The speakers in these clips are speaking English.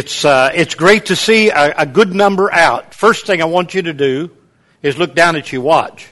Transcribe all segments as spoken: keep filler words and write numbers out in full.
It's uh, it's great to see a, a good number out. First thing I want you to do is look down at your watch.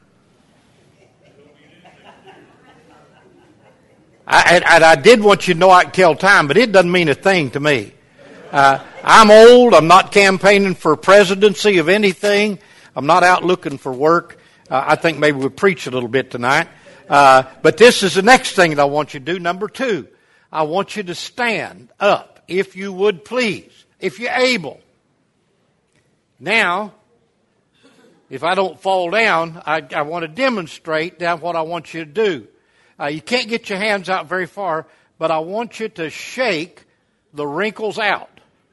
I, and, and I did want you to know I can tell time, but it doesn't mean a thing to me. Uh, I'm old. I'm not campaigning for presidency of anything. I'm not out looking for work. Uh, I think maybe we'll preach a little bit tonight. Uh, but this is the next thing that I want you to do. Number two, I want you to stand up, if you would please, if you're able. Now, if I don't fall down, I, I want to demonstrate now what I want you to do. Uh, you can't get your hands out very far, but I want you to shake the wrinkles out.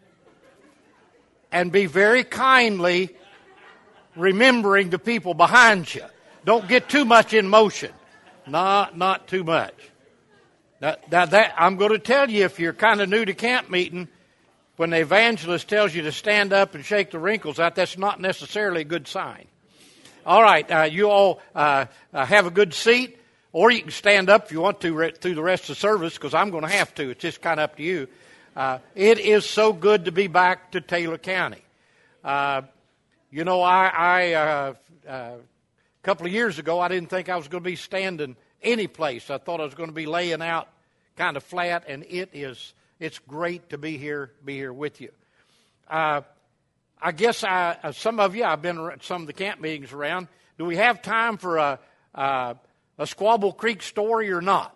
And be very kindly remembering the people behind you. Don't get too much in motion. Not, not too much. Now, now that, I'm going to tell you, if you're kind of new to camp meeting, when the evangelist tells you to stand up and shake the wrinkles out, that's not necessarily a good sign. All right, uh, you all uh, uh, have a good seat, or you can stand up if you want to re- through the rest of the service, because I'm going to have to. It's just kind of up to you. Uh, it is so good to be back to Taylor County. Uh, you know, I, I uh, uh, a couple of years ago, I didn't think I was going to be standing any place. I thought I was going to be laying out kind of flat, and it is, it's great to be here, be here with you. Uh, I guess I, uh, some of you, I've been at some of the camp meetings around. Do we have time for a, uh, a Squabble Creek story or not?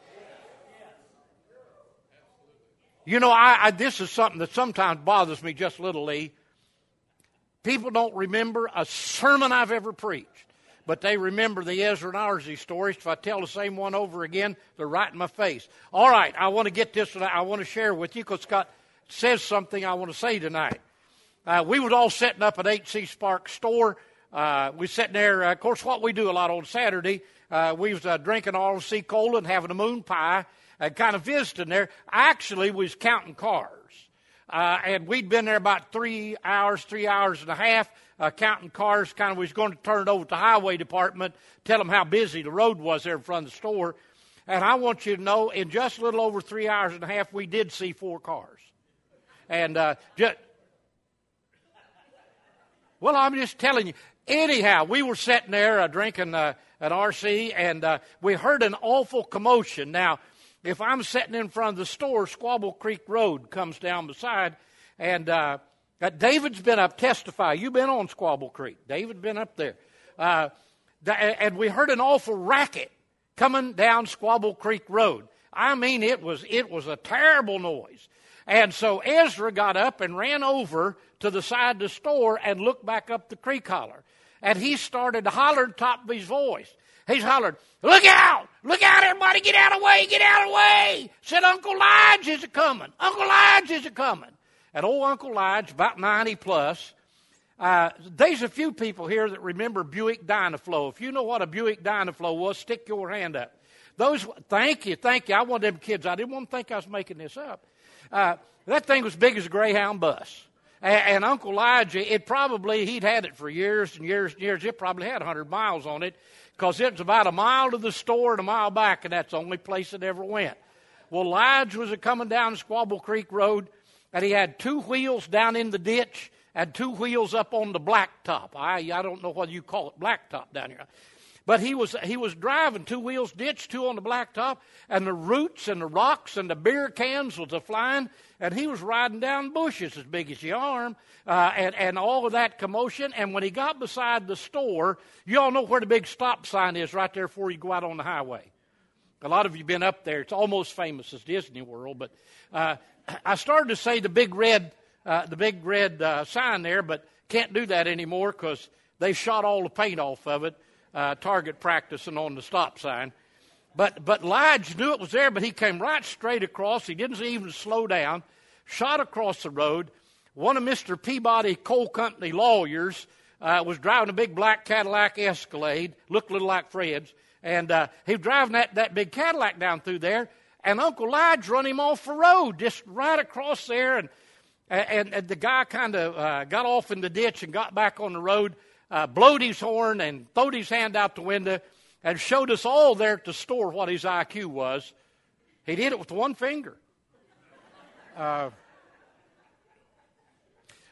You know, I, I, this is something that sometimes bothers me just a little, Lee. People don't remember a sermon I've ever preached, but they remember the Ezra and Arzy stories. If I tell the same one over again, they're right in my face. All right, I want to get this one. I want to share with you because Scott says something I want to say tonight. Uh, we was all setting up at H C Sparks store. Uh, we sitting there. Uh, of course, what we do a lot on Saturday, uh, we was uh, drinking R C Cola and having a moon pie. And kind of visiting there. I actually was counting cars. Uh, and we'd been there about three hours, three hours and a half, uh, counting cars. Kind of was going to turn it over to the highway department, tell them how busy the road was there in front of the store. And I want you to know, in just a little over three hours and a half, we did see four cars. And uh, just, well, I'm just telling you. Anyhow, we were sitting there uh, drinking uh, an R C, and uh, we heard an awful commotion. Now, if I'm sitting in front of the store, Squabble Creek Road comes down beside, and uh, David's been up testify. You've been on Squabble Creek. David's been up there. Uh, and we heard an awful racket coming down Squabble Creek Road. I mean, it was it was a terrible noise. And so Ezra got up and ran over to the side of the store and looked back up the creek holler. And he started to holler at the top of his voice. He's hollered, "Look out! Look out, everybody! Get out of the way! Get out of the way!" Said, "Uncle Lige is a-coming! Uncle Lige is a-coming!" And old Uncle Lige, about ninety plus, uh, there's a few people here that remember Buick Dynaflow. If you know what a Buick Dynaflow was, stick your hand up. Those, thank you, thank you. I wanted them kids. I didn't want to think I was making this up. Uh, that thing was big as a Greyhound bus. And, and Uncle Lige, it probably, he'd had it for years and years and years. It probably had one hundred miles on it. Because it was about a mile to the store and a mile back, and that's the only place it ever went. Well, Lige was coming down Squabble Creek Road, and he had two wheels down in the ditch and two wheels up on the blacktop. I I don't know whether you call it blacktop down here. But he was he was driving two wheels ditch, two on the blacktop, and the roots and the rocks and the beer cans was a-flying, and he was riding down bushes as big as your arm, uh, and, and all of that commotion. And when he got beside the store, you all know where the big stop sign is right there before you go out on the highway. A lot of you have been up there. It's almost famous as Disney World. But uh, I started to say the big red, uh, the big red uh, sign there, but can't do that anymore because they shot all the paint off of it. Uh, target practicing on the stop sign. But but Lige knew it was there, but he came right straight across. He didn't even slow down, shot across the road. One of Mister Peabody Coal Company lawyers uh, was driving a big black Cadillac Escalade, looked a little like Fred's, and uh, he was driving that, that big Cadillac down through there, and Uncle Lige run him off the road, just right across there, and, and, and the guy kind of uh, got off in the ditch and got back on the road, Uh, blowed his horn and throwed his hand out the window and showed us all there at the store what his I Q was. He did it with one finger. Uh,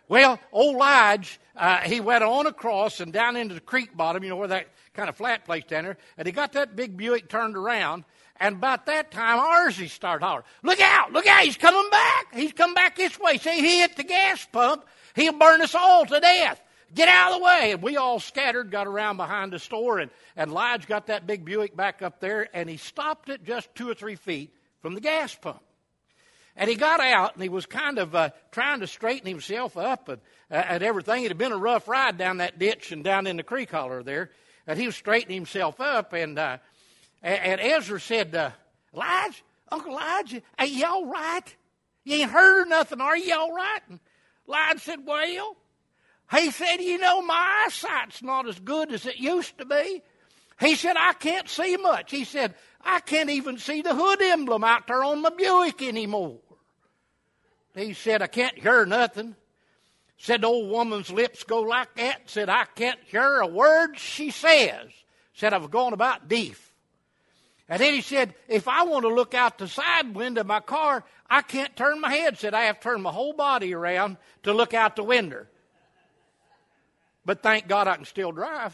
Well, old Lige, uh, he went on across and down into the creek bottom, you know, where that kind of flat place down there, and he got that big Buick turned around, and about that time, Arzy started hollering, look out, look out, he's coming back. He's coming back this way. See, he hit the gas pump. He'll burn us all to death. Get out of the way. And we all scattered, got around behind the store, and, and Lige got that big Buick back up there, and he stopped it just two or three feet from the gas pump. And he got out, and he was kind of uh, trying to straighten himself up and, uh, and everything. It had been a rough ride down that ditch and down in the creek holler there. And he was straightening himself up, and uh, and Ezra said, uh, Lige, Uncle Lige, are you all right? You ain't hurt or nothing, are you all right? And Lige said, well, he said, you know, my eyesight's not as good as it used to be. He said, I can't see much. He said, I can't even see the hood emblem out there on my Buick anymore. He said, I can't hear nothing. Said the old woman's lips go like that. Said, I can't hear a word she says. Said, I was going about deaf. And then he said, if I want to look out the side window of my car, I can't turn my head. Said, I have to turn my whole body around to look out the window. But thank God I can still drive.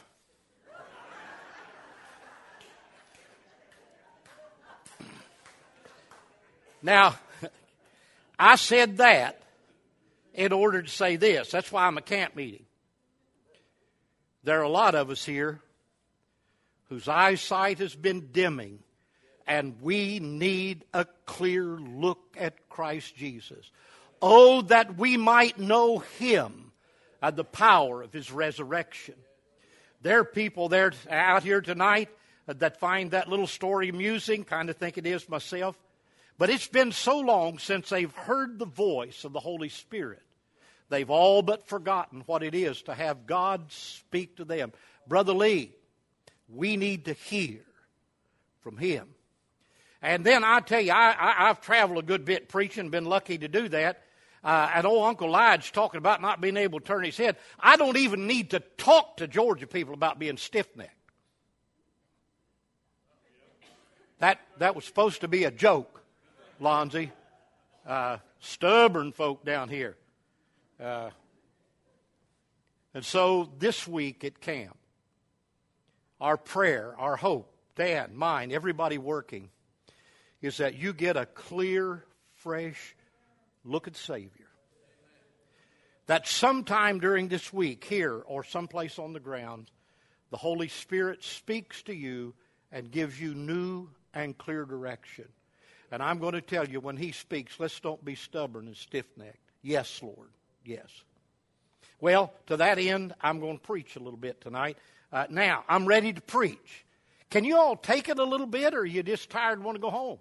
Now, I said that in order to say this. That's why I'm a camp meeting. There are a lot of us here whose eyesight has been dimming, and we need a clear look at Christ Jesus. Oh, that we might know Him and the power of His resurrection. There are people there out here tonight that find that little story amusing, kind of think it is myself. But it's been so long since they've heard the voice of the Holy Spirit. They've all but forgotten what it is to have God speak to them. Brother Lee, we need to hear from Him. And then I tell you, I, I, I've traveled a good bit preaching, been lucky to do that. Uh, and old Uncle Lige talking about not being able to turn his head. I don't even need to talk to Georgia people about being stiff-necked. That, that was supposed to be a joke, Lonzie. Uh, stubborn folk down here. Uh, and so this week at camp, our prayer, our hope, Dan, mine, everybody working, is that you get a clear, fresh look at Savior. That sometime during this week, here or someplace on the ground, the Holy Spirit speaks to you and gives you new and clear direction. And I'm going to tell you, when He speaks, let's don't be stubborn and stiff-necked. Yes, Lord, yes. Well, to that end, I'm going to preach a little bit tonight. Uh, now, I'm ready to preach. Can you all take it a little bit, or are you just tired and want to go home?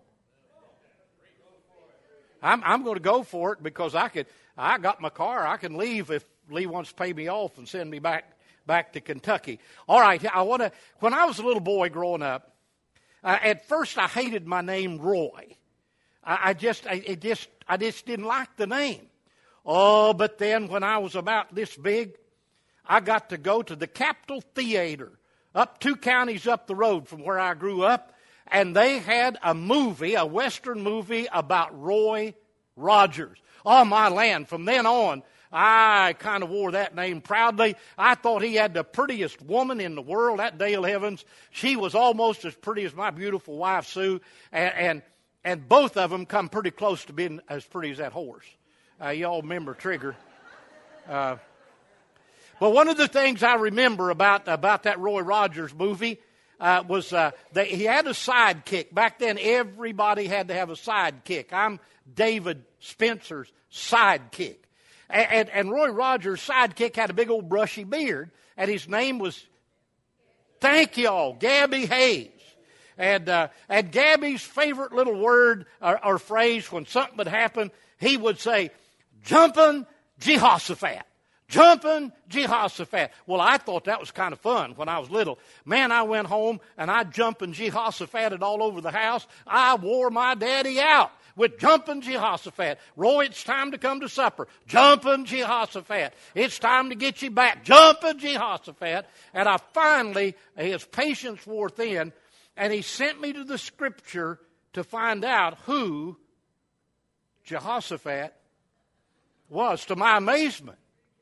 I'm, I'm going to go for it because I could. I got my car. I can leave if Lee wants to pay me off and send me back back to Kentucky. All right. I want to. When I was a little boy growing up, uh, at first I hated my name Roy. I, I just, I, it just, I just didn't like the name. Oh, but then when I was about this big, I got to go to the Capitol Theater up two counties up the road from where I grew up. And they had a movie, a Western movie about Roy Rogers. Oh, my land. From then on, I kind of wore that name proudly. I thought he had the prettiest woman in the world, that Dale Evans. She was almost as pretty as my beautiful wife, Sue. And, and, and both of them come pretty close to being as pretty as that horse. Uh, you all remember Trigger. Uh, but one of the things I remember about, about that Roy Rogers movie Uh, was uh, that he had a sidekick. Back then, everybody had to have a sidekick. I'm David Spencer's sidekick. And, and, and Roy Rogers' sidekick had a big old brushy beard, and his name was, thank y'all, Gabby Hayes. And, uh, and Gabby's favorite little word or, or phrase when something would happen, he would say, jumping Jehoshaphat. Jumping Jehoshaphat. Well, I thought that was kind of fun when I was little. Man, I went home and I jumping Jehoshaphated all over the house. I wore my daddy out with jumping Jehoshaphat. Roy, it's time to come to supper. Jumping Jehoshaphat. It's time to get you back. Jumping Jehoshaphat. And I finally, his patience wore thin, and he sent me to the scripture to find out who Jehoshaphat was, to my amazement.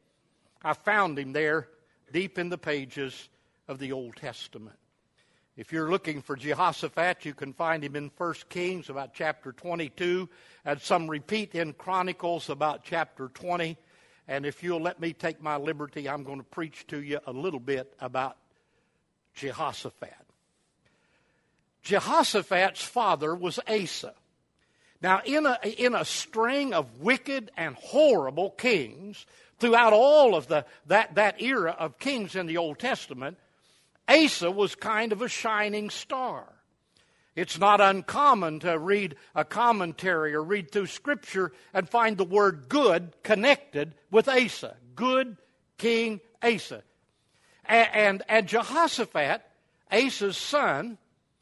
I found him there deep in the pages of the Old Testament. If you're looking for Jehoshaphat, you can find him in First Kings about chapter twenty-two, and some repeat in Chronicles about chapter twenty. And if you'll let me take my liberty, I'm going to preach to you a little bit about Jehoshaphat. Jehoshaphat's father was Asa. Now, in a, in a string of wicked and horrible kings throughout all of the that, that era of kings in the Old Testament, Asa was kind of a shining star. It's not uncommon to read a commentary or read through Scripture and find the word good connected with Asa. Good King Asa. And, and, and Jehoshaphat, Asa's son,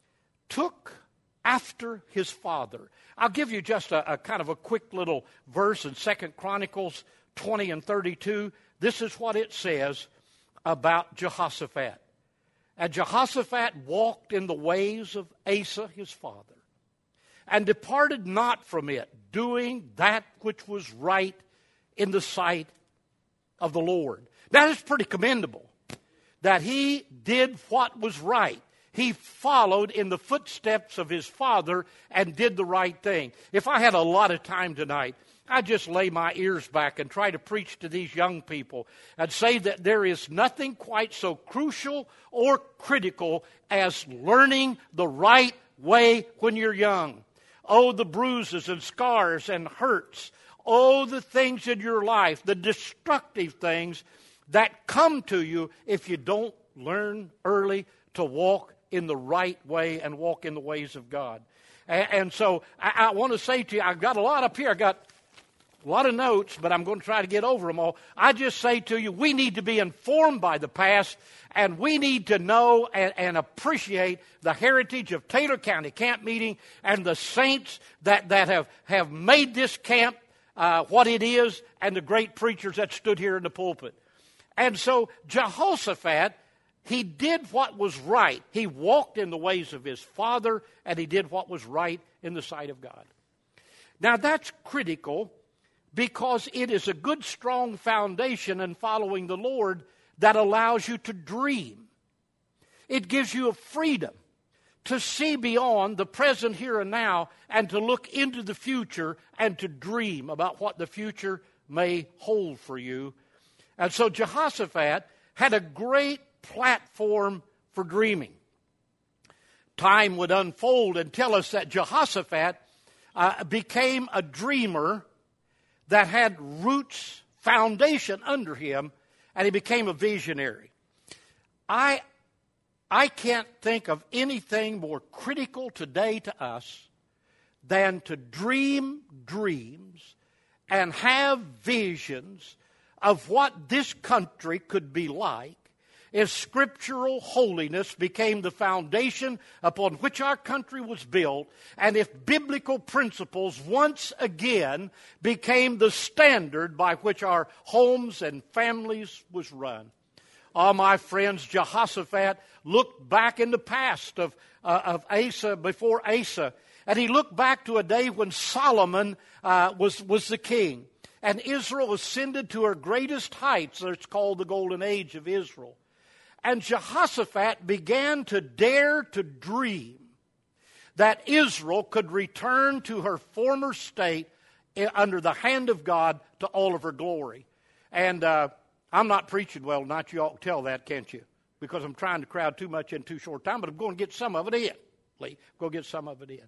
took after his father. I'll give you just a, a kind of a quick little verse in Second Chronicles twenty and thirty-two. This is what it says about Jehoshaphat. And Jehoshaphat walked in the ways of Asa his father, and departed not from it, doing that which was right in the sight of the Lord. That is pretty commendable, that he did what was right. He followed in the footsteps of his father and did the right thing. If I had a lot of time tonight, I'd just lay my ears back and try to preach to these young people and say that there is nothing quite so crucial or critical as learning the right way when you're young. Oh, the bruises and scars and hurts. Oh, the things in your life, the destructive things that come to you if you don't learn early to walk in the right way and walk in the ways of God. And, and so I, I want to say to you, I've got a lot up here. I got a lot of notes, but I'm going to try to get over them all. I just say to you, we need to be informed by the past, and we need to know and, and appreciate the heritage of Taylor County Camp Meeting and the saints that, that have, have made this camp uh, what it is, and the great preachers that stood here in the pulpit. And so Jehoshaphat, he did what was right. He walked in the ways of his father, and he did what was right in the sight of God. Now that's critical, because it is a good, strong foundation in following the Lord that allows you to dream. It gives you a freedom to see beyond the present here and now and to look into the future and to dream about what the future may hold for you. And so Jehoshaphat had a great platform for dreaming. Time would unfold and tell us that Jehoshaphat uh, became a dreamer that had roots, foundation under him, and he became a visionary. I, I can't think of anything more critical today to us than to dream dreams and have visions of what this country could be like if scriptural holiness became the foundation upon which our country was built, and if biblical principles once again became the standard by which our homes and families was run. Oh, my friends, Jehoshaphat looked back in the past of, uh, of Asa, before Asa, and he looked back to a day when Solomon uh, was, was the king, and Israel ascended to her greatest heights. It's called the Golden Age of Israel. And Jehoshaphat began to dare to dream that Israel could return to her former state under the hand of God to all of her glory. And uh, I'm not preaching well tonight. You ought to tell that, can't you? Because I'm trying to crowd too much in too short time, but I'm going to get some of it in. Lee, go get some of it in.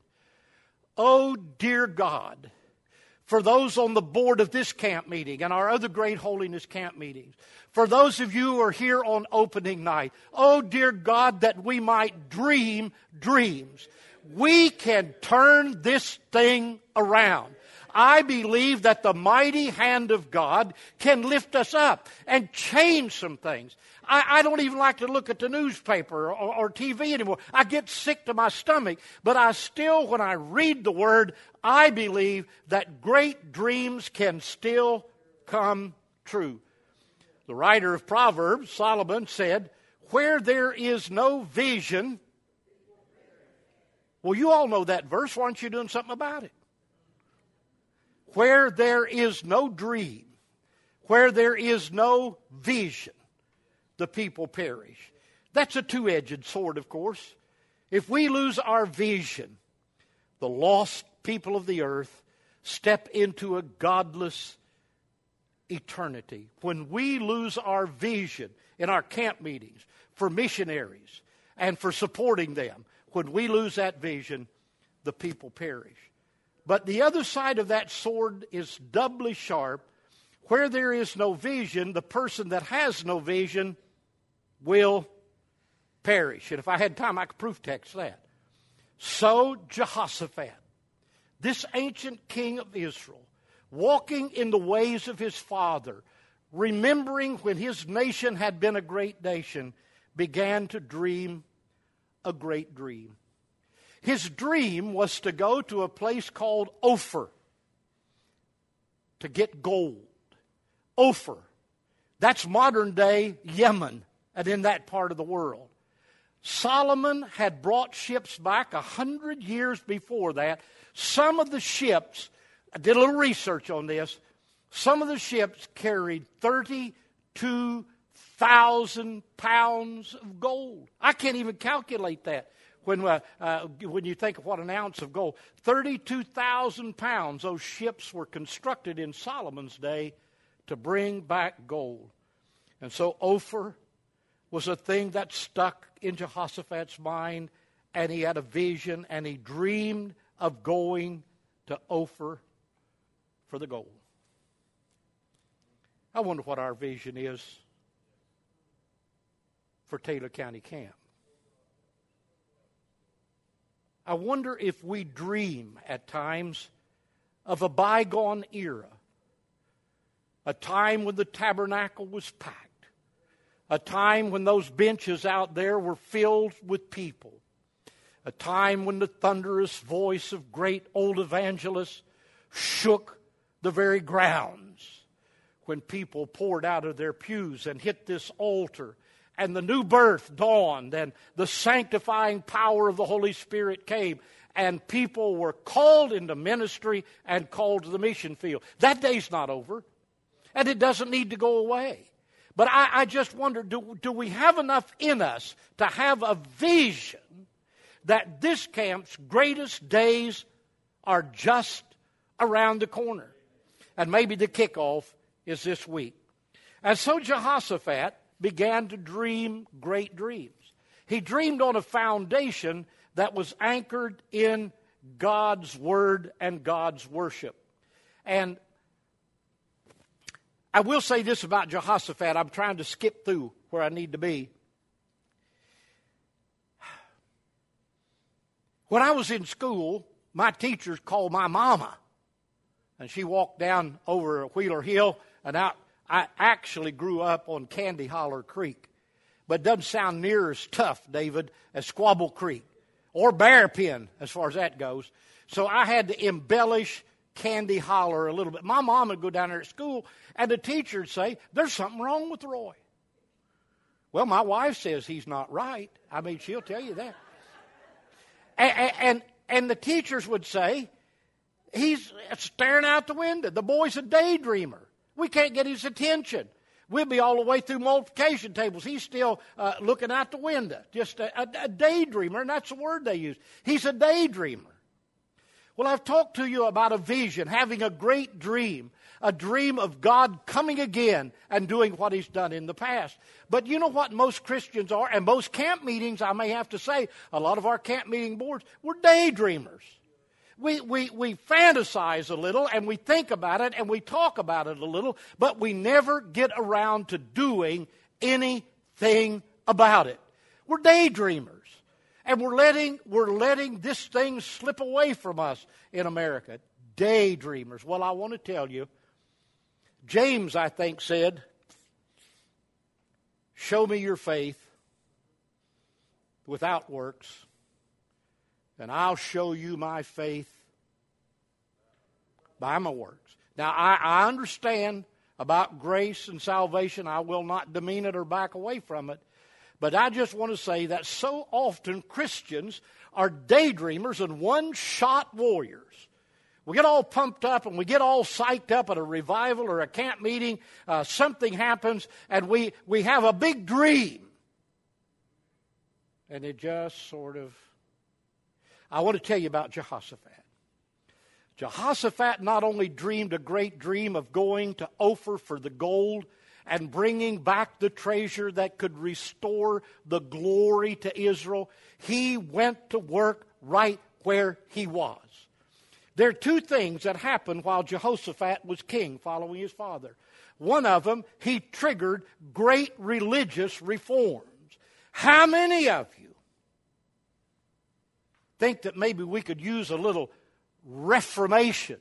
Oh, dear God, for those on the board of this camp meeting and our other great holiness camp meetings, for those of you who are here on opening night, oh dear God, that we might dream dreams. We can turn this thing around. I believe that the mighty hand of God can lift us up and change some things. I, I don't even like to look at the newspaper or, or T V anymore. I get sick to my stomach. But I still, when I read the Word, I believe that great dreams can still come true. The writer of Proverbs, Solomon, said, where there is no vision. Well, you all know that verse. Why aren't you doing something about it? Where there is no dream, Where there is no vision, the people perish. That's a two-edged sword, of course. If we lose our vision, the lost people of the earth step into a godless eternity. When we lose our vision in our camp meetings for missionaries and for supporting them, when we lose that vision, the people perish. But the other side of that sword is doubly sharp. Where there is no vision, the person that has no vision will perish. And if I had time, I could proof text that. So Jehoshaphat, this ancient king of Israel, walking in the ways of his father, remembering when his nation had been a great nation, began to dream a great dream. His dream was to go to a place called Ophir to get gold. Ophir. That's modern day Yemen and in that part of the world. Solomon had brought ships back a hundred years before that. Some of the ships, I did a little research on this, some of the ships carried thirty-two thousand pounds of gold. I can't even calculate that when, uh, uh, when you think of what an ounce of gold. thirty-two thousand pounds, those ships were constructed in Solomon's day to bring back gold. And so Ophir was a thing that stuck in Jehoshaphat's mind, and he had a vision, and he dreamed of going to Ophir for the gold. I wonder what our vision is for Taylor County Camp. I wonder if we dream at times of a bygone era, a time when the tabernacle was packed, a time when those benches out there were filled with people, a time when the thunderous voice of great old evangelists shook the very grounds, when people poured out of their pews and hit this altar, and the new birth dawned, and the sanctifying power of the Holy Spirit came, and people were called into ministry and called to the mission field. That day's not over, and it doesn't need to go away. But I, I just wonder, do, do we have enough in us to have a vision that this camp's greatest days are just around the corner? And maybe the kickoff is this week. And so Jehoshaphat began to dream great dreams. He dreamed on a foundation that was anchored in God's Word and God's worship. And I will say this about Jehoshaphat. I'm trying to skip through where I need to be. When I was in school, my teachers called my mama. And she walked down over Wheeler Hill and out. I actually grew up on Candy Holler Creek. But it doesn't sound near as tough, David, as Squabble Creek. Or Bear Pen, as far as that goes. So I had to embellish Candy Holler a little bit. My mom would go down there at school, and the teacher would say, "There's something wrong with Roy." Well, my wife says he's not right. I mean, she'll tell you that. And, and, and the teachers would say, "He's staring out the window. The boy's a daydreamer. We can't get his attention. We'll be all the way through multiplication tables. He's still uh, looking out the window. Just a, a, a daydreamer," and that's the word they use. He's a daydreamer. Well, I've talked to you about a vision, having a great dream, a dream of God coming again and doing what He's done in the past. But you know what most Christians are, and most camp meetings, I may have to say, a lot of our camp meeting boards, we're daydreamers. We, we, we fantasize a little, and we think about it, and we talk about it a little, but we never get around to doing anything about it. We're daydreamers. And we're letting, we're letting this thing slip away from us in America. Daydreamers. Well, I want to tell you, James, I think, said, "Show me your faith without works, and I'll show you my faith by my works." Now, I, I understand about grace and salvation. I will not demean it or back away from it. But I just want to say that so often Christians are daydreamers and one-shot warriors. We get all pumped up and we get all psyched up at a revival or a camp meeting. Uh, something happens and we, we have a big dream. And it just sort of... I want to tell you about Jehoshaphat. Jehoshaphat not only dreamed a great dream of going to Ophir for the gold and bringing back the treasure that could restore the glory to Israel, he went to work right where he was. There are two things that happened while Jehoshaphat was king, following his father. One of them, he triggered great religious reforms. How many of you think that maybe we could use a little reformation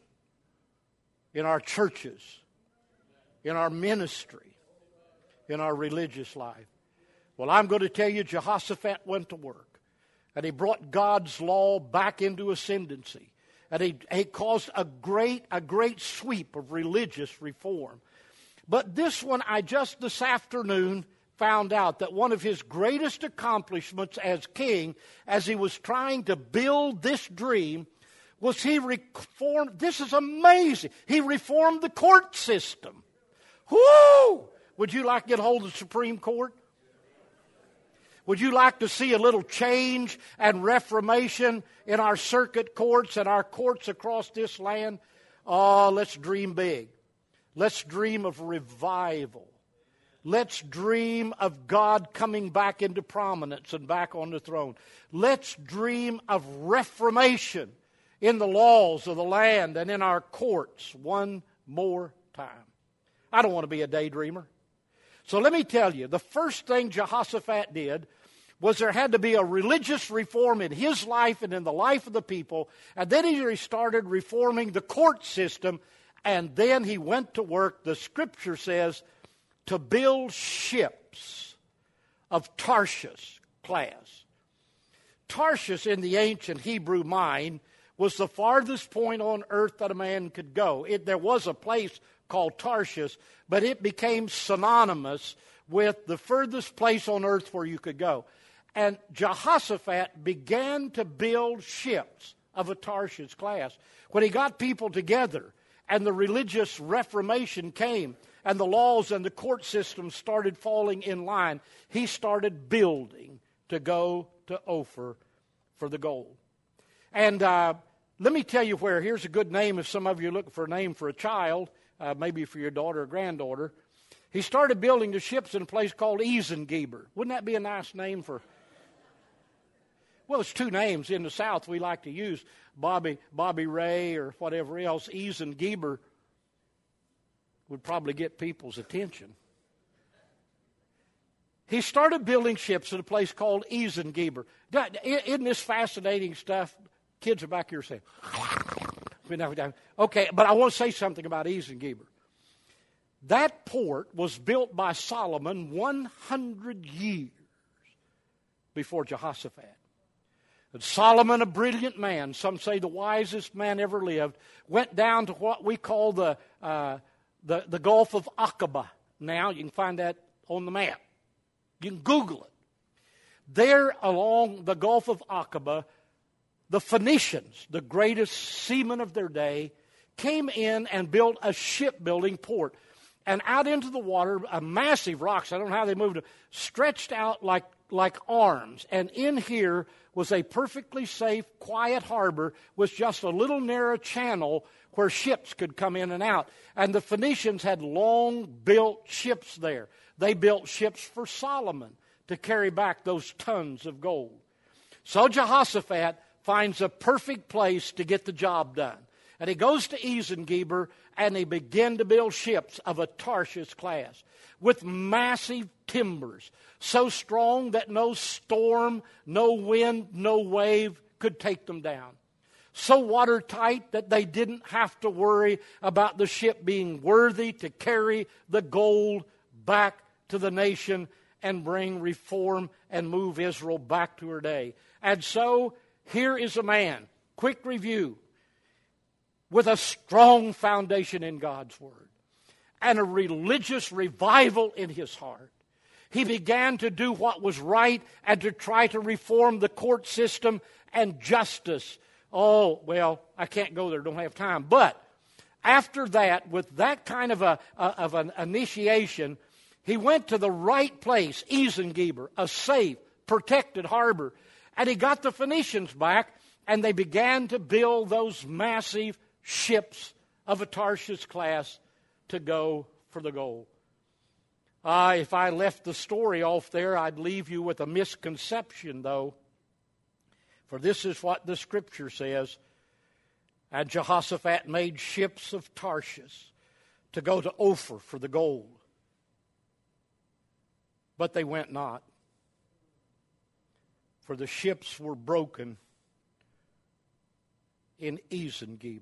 in our churches, in our ministry, in our religious life? Well, I'm going to tell you, Jehoshaphat went to work, and he brought God's law back into ascendancy. And he, he caused a great, a great sweep of religious reform. But this one, I just this afternoon found out that one of his greatest accomplishments as king, as he was trying to build this dream, was he reformed, this is amazing, he reformed the court system. Whoo! Would you like to get hold of the Supreme Court? Would you like to see a little change and reformation in our circuit courts and our courts across this land? Oh, let's dream big. Let's dream of revival. Let's dream of God coming back into prominence and back on the throne. Let's dream of reformation in the laws of the land and in our courts one more time. I don't want to be a daydreamer. So let me tell you, the first thing Jehoshaphat did was there had to be a religious reform in his life and in the life of the people. And then he started reforming the court system. And then he went to work, the scripture says, to build ships of Tarshish class. Tarshish in the ancient Hebrew mind was the farthest point on earth that a man could go. It, there was a place called Tarshish, but it became synonymous with the furthest place on earth where you could go. And Jehoshaphat began to build ships of a Tarshish class. When he got people together and the religious reformation came and the laws and the court system started falling in line, he started building to go to Ophir for the gold. And uh, let me tell you where. Here's a good name if some of you are looking for a name for a child, uh, maybe for your daughter or granddaughter. He started building the ships in a place called Ezengeber. Wouldn't that be a nice name for... Well, it's two names in the South we like to use, Bobby Bobby Ray or whatever else. Ezengeber would probably get people's attention. He started building ships at a place called Ezengeber. Isn't this fascinating stuff? Kids are back here saying, okay, but I want to say something about Ezengeber. That port was built by Solomon one hundred years before Jehoshaphat. And Solomon, a brilliant man, some say the wisest man ever lived, went down to what we call the, uh, the, the Gulf of Aqaba. Now, you can find that on the map. You can Google it. There along the Gulf of Aqaba, the Phoenicians, the greatest seamen of their day, came in and built a shipbuilding port. And out into the water, a massive rocks, I don't know how they moved it, stretched out like, like arms. And in here was a perfectly safe, quiet harbor with just a little narrow channel where ships could come in and out. And the Phoenicians had long-built ships there. They built ships for Solomon to carry back those tons of gold. So Jehoshaphat finds a perfect place to get the job done. And he goes to Ezengeber, and they begin to build ships of a Tarshish class with massive timbers, so strong that no storm, no wind, no wave could take them down. So watertight that they didn't have to worry about the ship being worthy to carry the gold back to the nation and bring reform and move Israel back to her day. And so here is a man, quick review, with a strong foundation in God's Word and a religious revival in his heart. He began to do what was right and to try to reform the court system and justice. Oh, well, I can't go there, don't have time. But after that, with that kind of a, a of an initiation, he went to the right place, Ezengeber, a safe, protected harbor. And he got the Phoenicians back, and they began to build those massive ships of a Tarshish class to go for the gold. Uh, if I left the story off there, I'd leave you with a misconception, though. For this is what the Scripture says. And Jehoshaphat made ships of Tarshish to go to Ophir for the gold. But they went not. For the ships were broken in Ezengeber.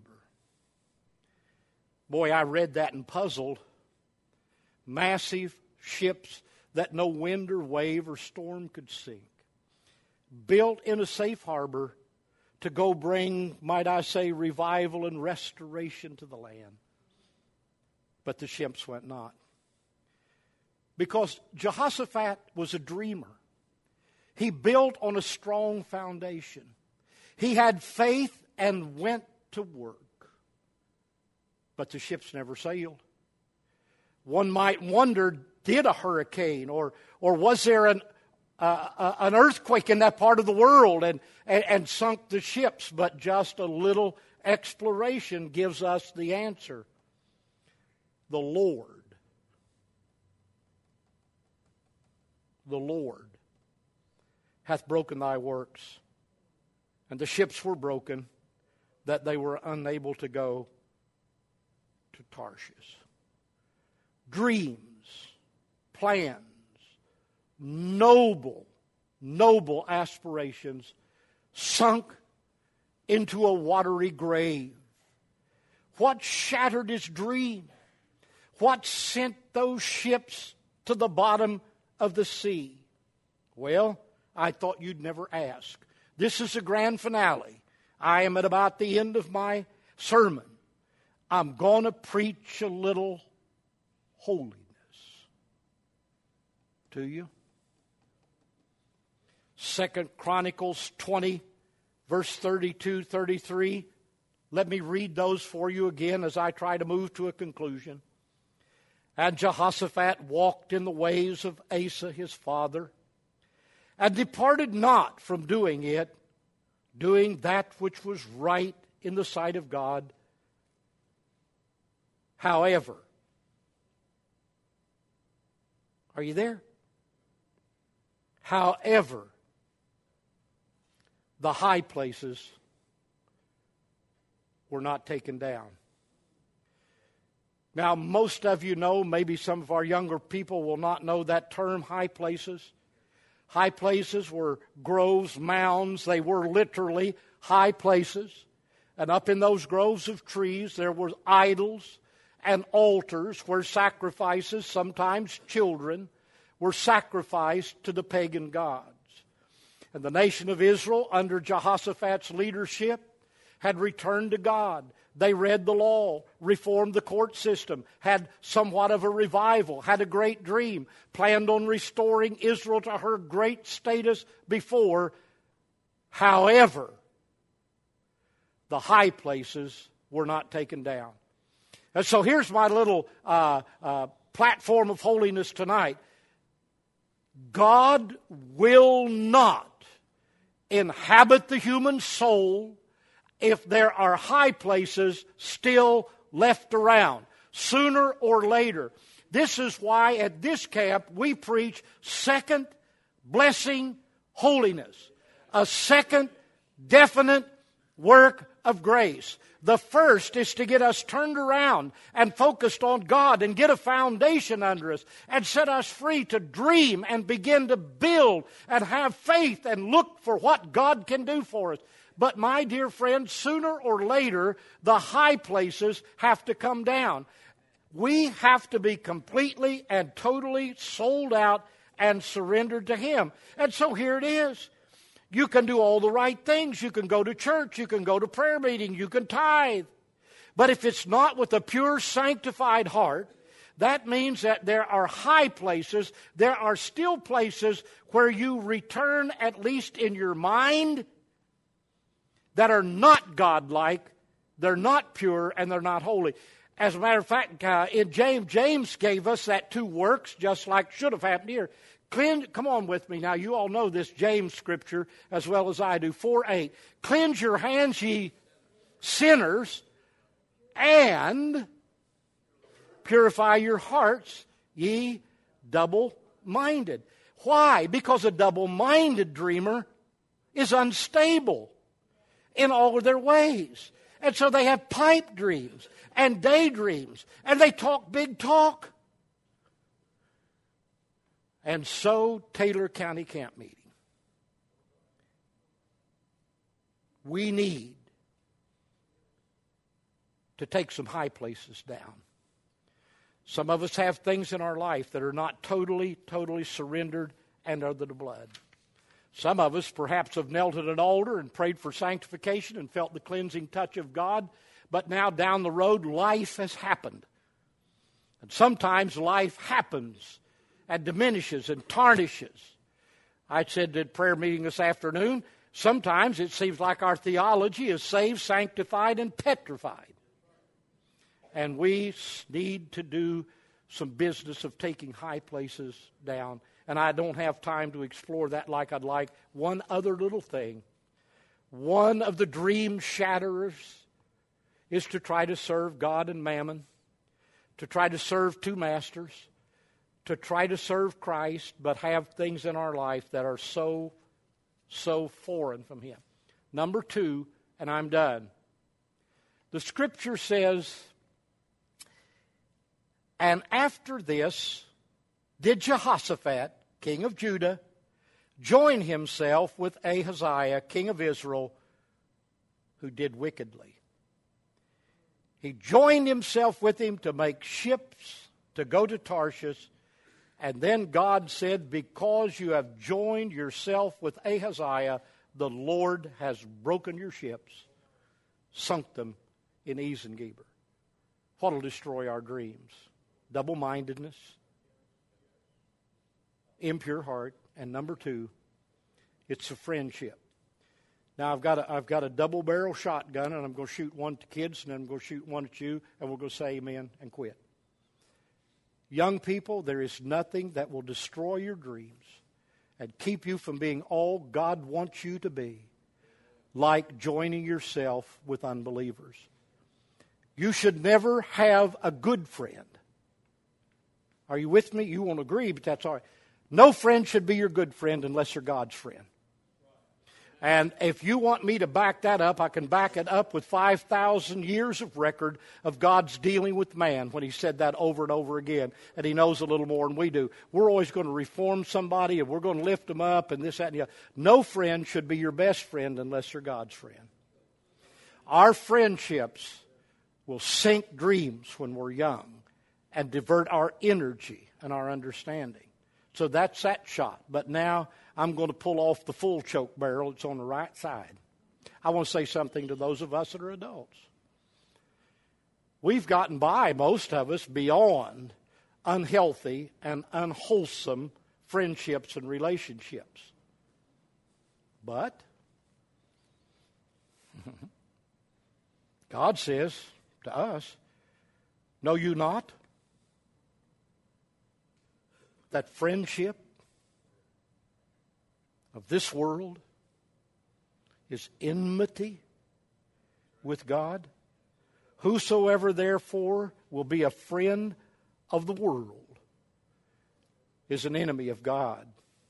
Boy, I read that and puzzled. Massive ships that no wind or wave or storm could sink. Built in a safe harbor to go bring, might I say, revival and restoration to the land. But the ships went not. Because Jehoshaphat was a dreamer. He built on a strong foundation. He had faith and went to work. But the ships never sailed. One might wonder, did a hurricane or or was there an uh, uh, an earthquake in that part of the world and, and, and sunk the ships? But just a little exploration gives us the answer. The Lord. The Lord hath broken thy works. And the ships were broken, that they were unable to go to Tarshish. Dreams, plans, noble, noble aspirations sunk into a watery grave. What shattered his dream? What sent those ships to the bottom of the sea? Well, I thought you'd never ask. This is the grand finale. I am at about the end of my sermon. I'm going to preach a little holiness to you. Second Chronicles twenty, verse thirty-two, thirty-three. Let me read those for you again as I try to move to a conclusion. And Jehoshaphat walked in the ways of Asa his father, and departed not from doing it, doing that which was right in the sight of God. However, are you there? However, the high places were not taken down. Now, most of you know, maybe some of our younger people will not know that term, high places. High places were groves, mounds. They were literally high places. And up in those groves of trees, there were idols and altars where sacrifices, sometimes children, were sacrificed to the pagan gods. And the nation of Israel, under Jehoshaphat's leadership, had returned to God. They read the law, reformed the court system, had somewhat of a revival, had a great dream, planned on restoring Israel to her great status before. However, the high places were not taken down. And so here's my little uh, uh, platform of holiness tonight. God will not inhabit the human soul if there are high places still left around, sooner or later. This is why at this camp we preach second blessing holiness, a second definite work of grace. The first is to get us turned around and focused on God and get a foundation under us and set us free to dream and begin to build and have faith and look for what God can do for us. But my dear friends, sooner or later, the high places have to come down. We have to be completely and totally sold out and surrendered to Him. And so here it is. You can do all the right things. You can go to church. You can go to prayer meeting. You can tithe. But if it's not with a pure, sanctified heart, that means that there are high places. There are still places where you return, at least in your mind, that are not godlike, they're not pure, and they're not holy. As a matter of fact, uh, in James, James gave us that two works, just like should have happened here. Cleanse, come on with me now. You all know this James scripture as well as I do. four eight. Cleanse your hands, ye sinners, and purify your hearts, ye double-minded. Why? Because a double-minded dreamer is unstable in all of their ways. And so they have pipe dreams and daydreams, and they talk big talk. And so Taylor County Camp Meeting. We need to take some high places down. Some of us have things in our life that are not totally, totally surrendered and under the blood. Some of us perhaps have knelt at an altar and prayed for sanctification and felt the cleansing touch of God, but now down the road life has happened. And sometimes life happens and diminishes and tarnishes. I said at prayer meeting this afternoon, sometimes it seems like our theology is saved, sanctified, and petrified. And we need to do some business of taking high places down. And I don't have time to explore that like I'd like. One other little thing. One of the dream shatterers is to try to serve God and mammon, to try to serve two masters, to try to serve Christ, but have things in our life that are so, so foreign from Him. Number two, and I'm done. The Scripture says, and after this did Jehoshaphat, king of Judah, join himself with Ahaziah, king of Israel, who did wickedly. He joined himself with him to make ships to go to Tarshish. And then God said, because you have joined yourself with Ahaziah, the Lord has broken your ships, sunk them in Ezen-Geber. What will destroy our dreams? Double-mindedness, impure heart, and number two, it's a friendship. Now, I've got a, I've got a double-barrel shotgun, and I'm going to shoot one at kids, and then I'm going to shoot one at you, and we're going to say amen and quit. Young people, there is nothing that will destroy your dreams and keep you from being all God wants you to be like joining yourself with unbelievers. You should never have a good friend. Are you with me? You won't agree, but that's all right. No friend should be your good friend unless you're God's friend. And if you want me to back that up, I can back it up with five thousand years of record of God's dealing with man when He said that over and over again. And He knows a little more than we do. We're always going to reform somebody and we're going to lift them up and this, that, and the other. No friend should be your best friend unless you're God's friend. Our friendships will sink dreams when we're young and divert our energy and our understanding. So that's that shot. But now I'm going to pull off the full choke barrel. It's on the right side. I want to say something to those of us that are adults. We've gotten by, most of us, beyond unhealthy and unwholesome friendships and relationships. But God says to us, know you not that friendship of this world is enmity with God? Whosoever therefore will be a friend of the world is an enemy of God.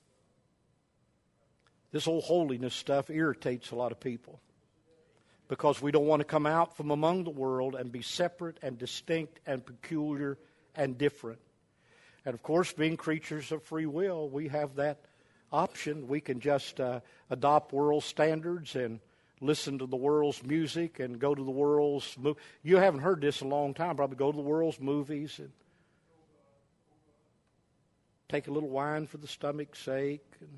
This old holiness stuff irritates a lot of people because we don't want to come out from among the world and be separate and distinct and peculiar and different. And of course, being creatures of free will, we have that option. We can just uh, adopt world standards and listen to the world's music and go to the world's mo- you haven't heard this in a long time, probably go to the world's movies and take a little wine for the stomach's sake. And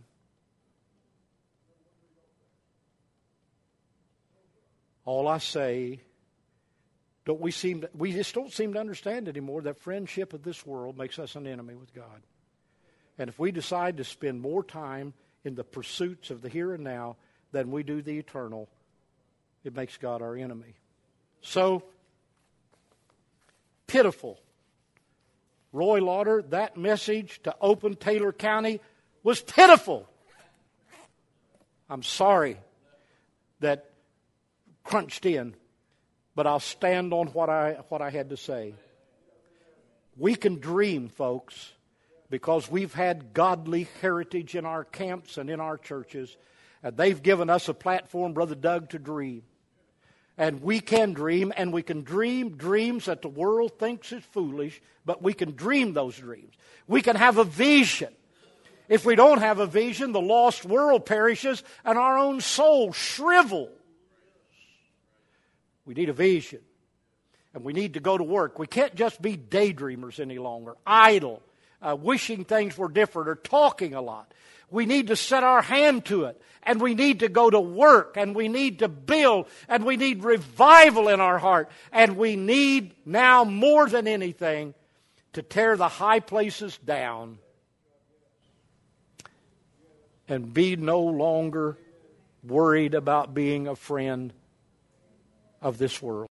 all I say, don't we seem to, we just don't seem to understand anymore that friendship of this world makes us an enemy with God. And if we decide to spend more time in the pursuits of the here and now than we do the eternal, it makes God our enemy. So, pitiful. Roy Lauder, that message to open Taylor County was pitiful. I'm sorry that crunched in, but I'll stand on what I what I had to say. We can dream, folks, because we've had godly heritage in our camps and in our churches, and they've given us a platform, Brother Doug, to dream. And we can dream, and we can dream dreams that the world thinks is foolish, but we can dream those dreams. We can have a vision. If we don't have a vision, the lost world perishes and our own soul shrivels. We need a vision, and we need to go to work. We can't just be daydreamers any longer, idle, uh, wishing things were different or talking a lot. We need to set our hand to it, and we need to go to work, and we need to build, and we need revival in our heart, and we need now more than anything to tear the high places down and be no longer worried about being a friend of this world.